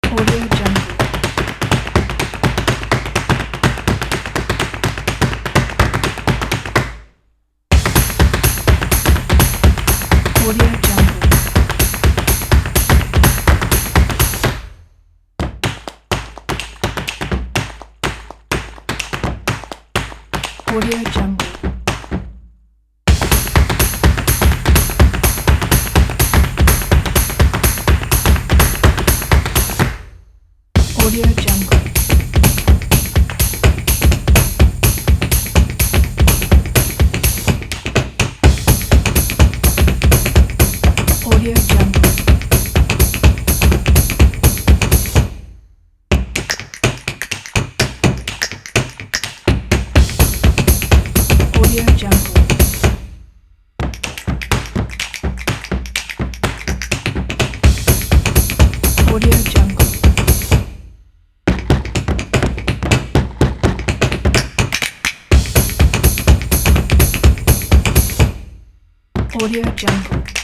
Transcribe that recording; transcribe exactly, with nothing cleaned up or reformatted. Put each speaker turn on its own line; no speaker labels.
Audio Jungle. Audio Jungle. Audio Jungle. Audio Jungle. Audio Jungle. Audio Jungle. Audio Jungle. Audio Jungle.